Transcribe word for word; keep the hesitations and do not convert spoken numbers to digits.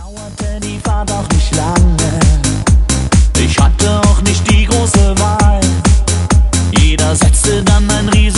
Dauerte die Fahrt auch nicht lange. Ich hatte auch nicht die große Wahl. Jeder setzte dann ein Riesen